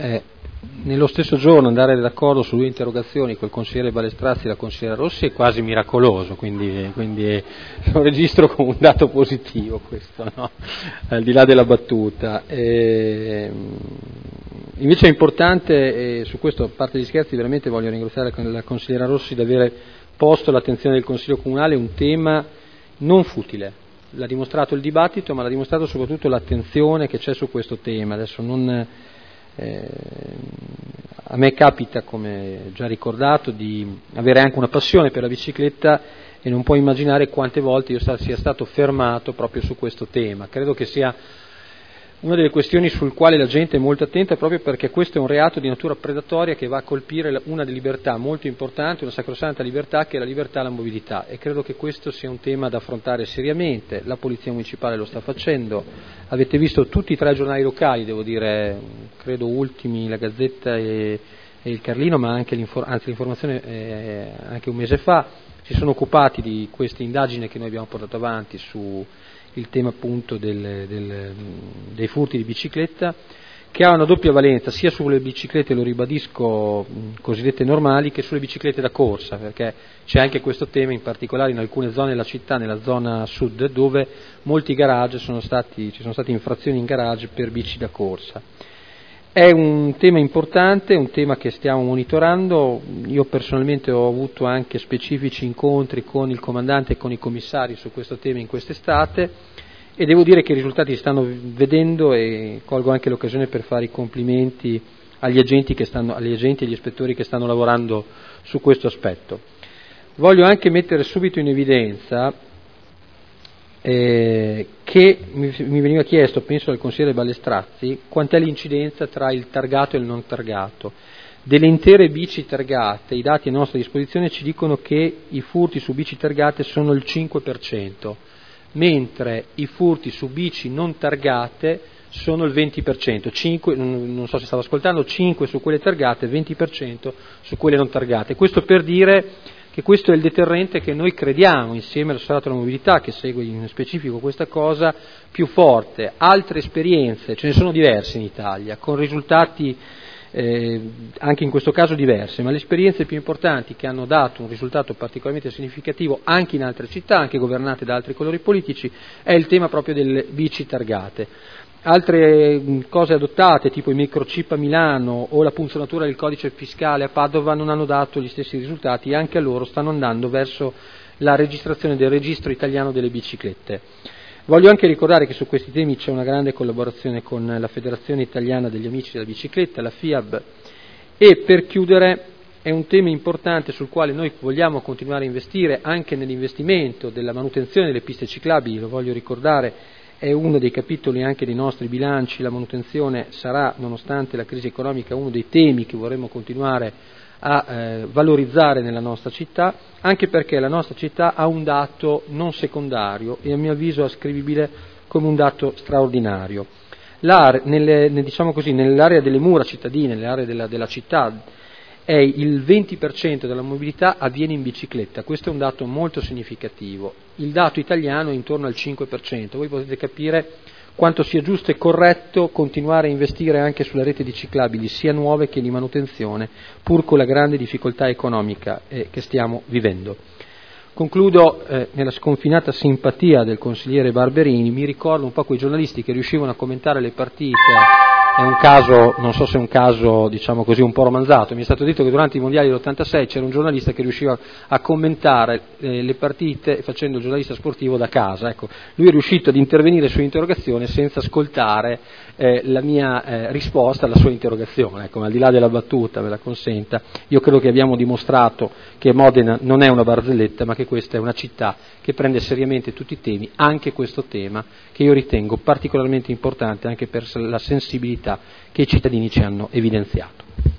Nello stesso giorno andare d'accordo su due interrogazioni col consigliere Balestrazzi e la consigliera Rossi è quasi miracoloso, quindi lo registro come un dato positivo questo, no? Al di là della battuta. Invece è importante, su questo a parte gli scherzi veramente voglio ringraziare la consigliera Rossi di aver posto all'attenzione del Consiglio Comunale un tema non futile. L'ha dimostrato il dibattito, ma l'ha dimostrato soprattutto l'attenzione che c'è su questo tema. Adesso a me capita, come già ricordato, di avere anche una passione per la bicicletta e non puoi immaginare quante volte io sia stato fermato proprio su questo tema. Credo che sia una delle questioni sul quale la gente è molto attenta, proprio perché questo è un reato di natura predatoria che va a colpire una delle libertà molto importanti, una sacrosanta libertà che è la libertà alla mobilità, e credo che questo sia un tema da affrontare seriamente. La Polizia Municipale lo sta facendo, avete visto tutti i tre giornali locali, devo dire, credo ultimi la Gazzetta e il Carlino, ma anche l'Informazione anche un mese fa, si sono occupati di questa indagine che noi abbiamo portato avanti su il tema appunto dei furti di bicicletta, che ha una doppia valenza sia sulle biciclette, lo ribadisco, cosiddette normali, che sulle biciclette da corsa, perché c'è anche questo tema, in particolare in alcune zone della città, nella zona sud, dove molti garage ci sono state infrazioni in garage per bici da corsa. È un tema importante, un tema che stiamo monitorando. Io personalmente ho avuto anche specifici incontri con il comandante e con i commissari su questo tema in quest'estate, e devo dire che i risultati si stanno vedendo, e colgo anche l'occasione per fare i complimenti agli agenti e agli ispettori che stanno lavorando su questo aspetto. Voglio anche mettere subito in evidenza che mi veniva chiesto, penso dal consigliere Balestrazzi, quant'è l'incidenza tra il targato e il non targato. Delle intere bici targate, i dati a nostra disposizione ci dicono che i furti su bici targate sono il 5%, mentre i furti su bici non targate sono il 20%, 5, non so se stavo ascoltando, 5 su quelle targate, 20% su quelle non targate. Questo per dire che questo è il deterrente che noi crediamo, insieme all'Associato alla Mobilità, che segue in specifico questa cosa, più forte. Altre esperienze, ce ne sono diverse in Italia, con risultati anche in questo caso diverse, ma le esperienze più importanti che hanno dato un risultato particolarmente significativo anche in altre città, anche governate da altri colori politici, è il tema proprio delle bici targate. Altre cose adottate, tipo il microchip a Milano o la punzonatura del codice fiscale a Padova, non hanno dato gli stessi risultati, e anche a loro stanno andando verso la registrazione del registro italiano delle biciclette. Voglio anche ricordare che su questi temi c'è una grande collaborazione con la Federazione Italiana degli Amici della Bicicletta, la FIAB, e per chiudere è un tema importante sul quale noi vogliamo continuare a investire, anche nell'investimento della manutenzione delle piste ciclabili. Lo voglio ricordare, è uno dei capitoli anche dei nostri bilanci. La manutenzione sarà, nonostante la crisi economica, uno dei temi che vorremmo continuare a valorizzare nella nostra città, anche perché la nostra città ha un dato non secondario e a mio avviso ascrivibile come un dato straordinario. Nell'area delle mura cittadine, nell'area della città, è il 20% della mobilità avviene in bicicletta. Questo è un dato molto significativo. Il dato italiano è intorno al 5%. Voi potete capire quanto sia giusto e corretto continuare a investire anche sulla rete di ciclabili, sia nuove che di manutenzione, pur con la grande difficoltà economica che stiamo vivendo. Concludo nella sconfinata simpatia del consigliere Barberini. Mi ricordo un po' quei giornalisti che riuscivano a commentare le partite. È un caso, non so se è un caso, diciamo così, un po' romanzato. Mi è stato detto che durante i mondiali dell'86 c'era un giornalista che riusciva a commentare le partite facendo il giornalista sportivo da casa. Ecco, lui è riuscito ad intervenire su interrogazione senza ascoltare la mia risposta alla sua interrogazione. Ecco, al di là della battuta, me la consenta, io credo che abbiamo dimostrato che Modena non è una barzelletta, ma che questa è una città che prende seriamente tutti i temi, anche questo tema che io ritengo particolarmente importante anche per la sensibilità che i cittadini ci hanno evidenziato.